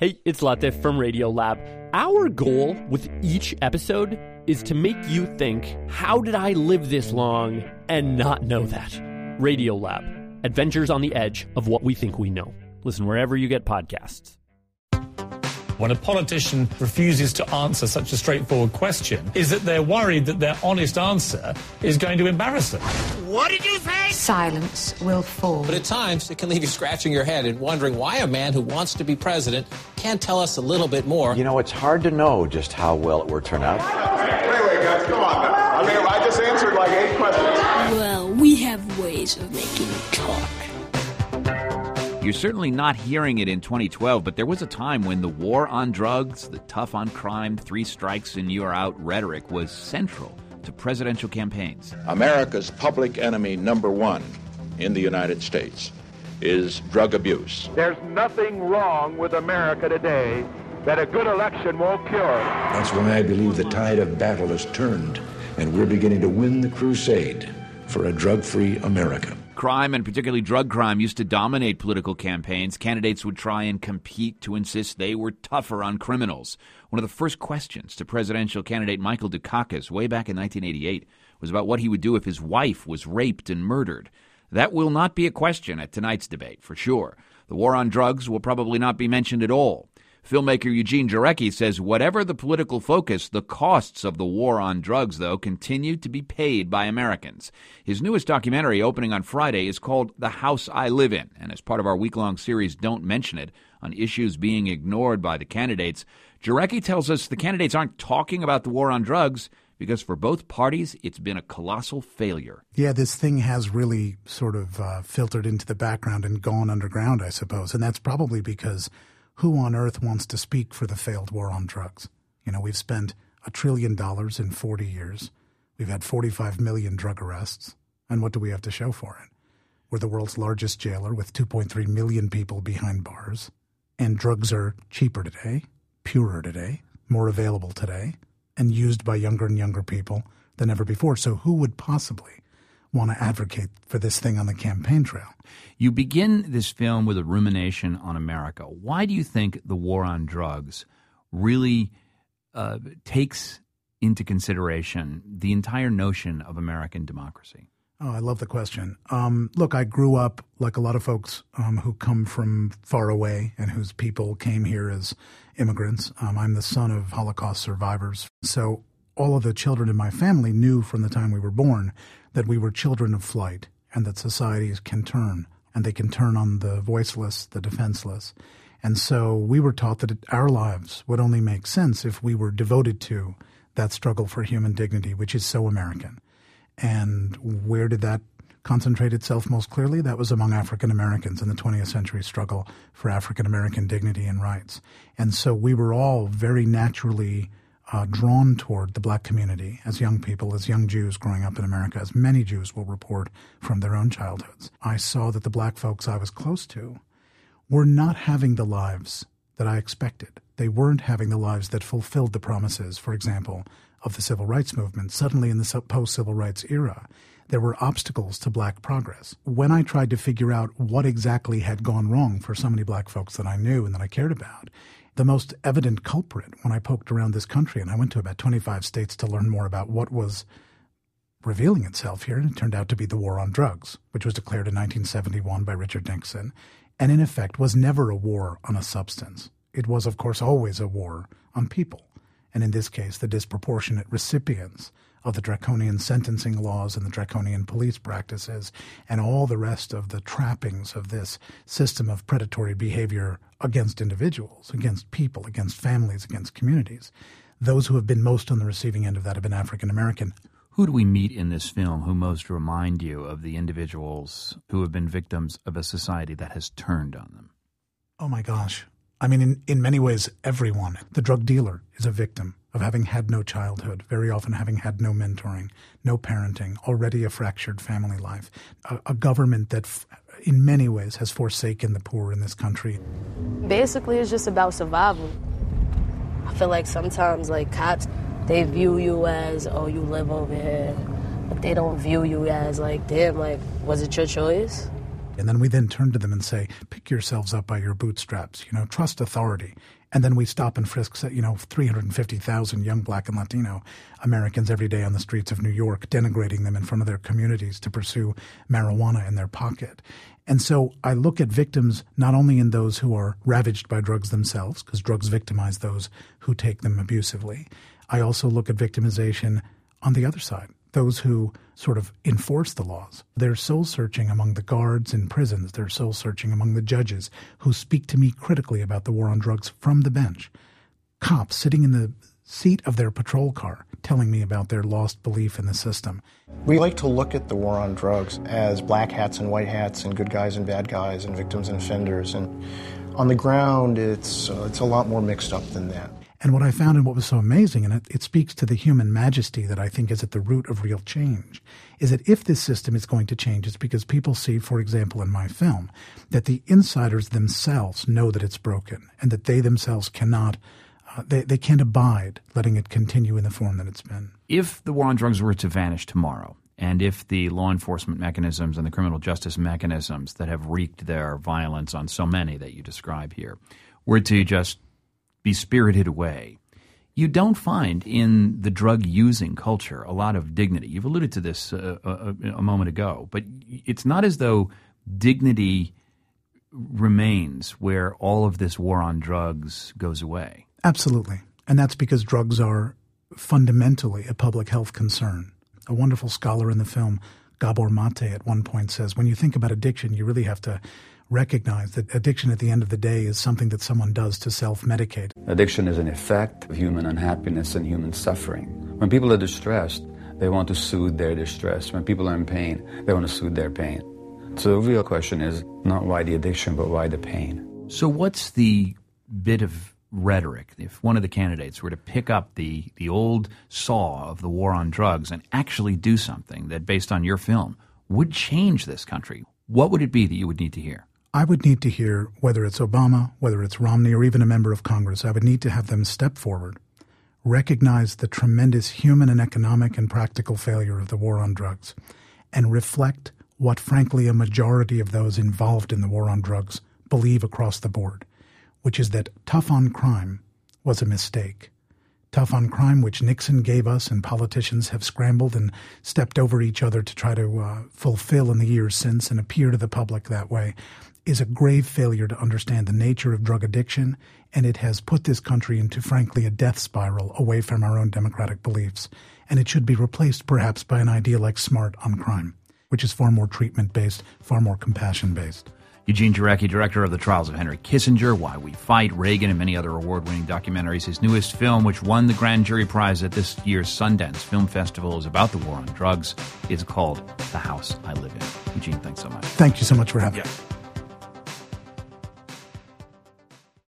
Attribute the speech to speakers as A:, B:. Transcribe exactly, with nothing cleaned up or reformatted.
A: Hey, it's Latif from Radiolab. Our goal with each episode is to make you think, how did I live this long and not know that? Radiolab, adventures on the edge of what we think we know. Listen wherever you get podcasts.
B: When a politician refuses to answer such a straightforward question, is that they're worried that their honest answer is going to embarrass them.
C: What did you say?
D: Silence will fall.
E: But at times, it can leave you scratching your head and wondering why a man who wants to be president can't tell us a little bit more.
F: You know, it's hard to know just how well it will turn out.
G: Wait, wait, guys, come on now. I mean, I just answered like eight questions.
H: Well, we have ways of making you talk.
I: You're certainly not hearing it in twenty twelve, but there was a time when the war on drugs, the tough on crime, three strikes and you're out rhetoric was central to presidential campaigns.
J: America's public enemy number one in the United States is drug abuse.
K: There's nothing wrong with America today that a good election won't cure.
L: That's when I believe the tide of battle has turned, and we're beginning to win the crusade for a drug-free America.
I: Crime, and particularly drug crime, used to dominate political campaigns. Candidates would try and compete to insist they were tougher on criminals. One of the first questions to presidential candidate Michael Dukakis way back in nineteen eighty-eight was about what he would do if his wife was raped and murdered. That will not be a question at tonight's debate, for sure. The war on drugs will probably not be mentioned at all. Filmmaker Eugene Jarecki says whatever the political focus, the costs of the war on drugs, though, continue to be paid by Americans. His newest documentary, opening on Friday, is called The House I Live In, and as part of our week-long series, Don't Mention It, on issues being ignored by the candidates, Jarecki tells us the candidates aren't talking about the war on drugs because for both parties, it's been a colossal failure.
M: Yeah, this thing has really sort of uh, filtered into the background and gone underground, I suppose, and that's probably because who on earth wants to speak for the failed war on drugs? You know, we've spent a trillion dollars in forty years. We've had forty-five million drug arrests. And what do we have to show for it? We're the world's largest jailer with two point three million people behind bars. And drugs are cheaper today, purer today, more available today, and used by younger and younger people than ever before. So who would possibly want to advocate for this thing on the campaign trail?
I: You begin this film with a rumination on America. Why do you think the war on drugs really uh, takes into consideration the entire notion of American democracy?
M: Oh, I love the question. Um, look, I grew up like a lot of folks um, who come from far away and whose people came here as immigrants. Um, I'm the son of Holocaust survivors. So all of the children in my family knew from the time we were born that we were children of flight and that societies can turn, and they can turn on the voiceless, the defenseless. And so we were taught that our lives would only make sense if we were devoted to that struggle for human dignity, which is so American. And where did that concentrate itself most clearly? That was among African Americans in the twentieth century struggle for African American dignity and rights. And so we were all very naturally Uh, drawn toward the black community as young people, as young Jews growing up in America, as many Jews will report from their own childhoods. I saw that the black folks I was close to were not having the lives that I expected. They weren't having the lives that fulfilled the promises, for example, of the civil rights movement. Suddenly in the post-civil rights era, there were obstacles to black progress. When I tried to figure out what exactly had gone wrong for so many black folks that I knew and that I cared about, the most evident culprit when I poked around this country, and I went to about twenty-five states to learn more about what was revealing itself here, and it turned out to be the war on drugs, which was declared in nineteen seventy-one by Richard Nixon, and in effect was never a war on a substance. It was, of course, always a war on people, and in this case, the disproportionate recipients of the draconian sentencing laws and the draconian police practices and all the rest of the trappings of this system of predatory behavior against individuals, against people, against families, against communities. Those who have been most on the receiving end of that have been African American.
I: Who do we meet in this film who most remind you of the individuals who have been victims of a society that has turned on them?
M: Oh, my gosh. I mean, in, in many ways, everyone. The drug dealer is a victim of having had no childhood, very often having had no mentoring, no parenting, already a fractured family life, a, a government that f- in many ways has forsaken the poor in this country.
N: Basically, it's just about survival. I feel like sometimes, like, cops, they view you as, oh, you live over here, but they don't view you as, like, damn, like, was it your choice?
M: And then we then turn to them and say, pick yourselves up by your bootstraps, you know, trust authority. And then we stop and frisk, you know, three hundred fifty thousand young Black and Latino Americans every day on the streets of New York, denigrating them in front of their communities to pursue marijuana in their pocket. And so I look at victims not only in those who are ravaged by drugs themselves, because drugs victimize those who take them abusively. I also look at victimization on the other side, those who sort of enforce the laws. They're soul-searching among the guards in prisons. They're soul-searching among the judges who speak to me critically about the war on drugs from the bench. Cops sitting in the seat of their patrol car telling me about their lost belief in the system.
C: We like to look at the war on drugs as black hats and white hats and good guys and bad guys and victims and offenders. And on the ground, it's, uh, it's a lot more mixed up than that.
M: And what I found and what was so amazing, and it, it speaks to the human majesty that I think is at the root of real change, is that if this system is going to change, it's because people see, for example, in my film, that the insiders themselves know that it's broken and that they themselves cannot, uh, they, they can't abide letting it continue in the form that it's been.
I: If the war on drugs were to vanish tomorrow, and if the law enforcement mechanisms and the criminal justice mechanisms that have wreaked their violence on so many that you describe here were to just be spirited away, you don't find in the drug-using culture a lot of dignity. You've alluded to this uh, a, a moment ago, but it's not as though dignity remains where all of this war on drugs goes away.
M: Absolutely. And that's because drugs are fundamentally a public health concern. A wonderful scholar in the film, Gabor Mate, at one point says, when you think about addiction, you really have to recognize that addiction at the end of the day is something that someone does to self-medicate.
O: Addiction is an effect of human unhappiness and human suffering. When people are distressed, they want to soothe their distress. When people are in pain, they want to soothe their pain. So the real question is not why the addiction, but why the pain.
I: So what's the bit of rhetoric, if one of the candidates were to pick up the, the old saw of the war on drugs and actually do something that, based on your film, would change this country? What would it be that you would need to hear?
M: I would need to hear, whether it's Obama, whether it's Romney, or even a member of Congress, I would need to have them step forward, recognize the tremendous human and economic and practical failure of the war on drugs, and reflect what, frankly, a majority of those involved in the war on drugs believe across the board, which is that tough on crime was a mistake. Tough on crime, which Nixon gave us and politicians have scrambled and stepped over each other to try to uh, fulfill in the years since and appear to the public that way, is a grave failure to understand the nature of drug addiction, and it has put this country into, frankly, a death spiral away from our own democratic beliefs. And it should be replaced, perhaps, by an idea like SMART on crime, which is far more treatment-based, far more compassion-based.
I: Eugene Jarecki, director of The Trials of Henry Kissinger, Why We Fight, Reagan, and many other award-winning documentaries. His newest film, which won the Grand Jury Prize at this year's Sundance Film Festival, is about the war on drugs. It's called The House I Live In. Eugene, thanks so much.
M: Thank you so much for having me.
I: Yeah.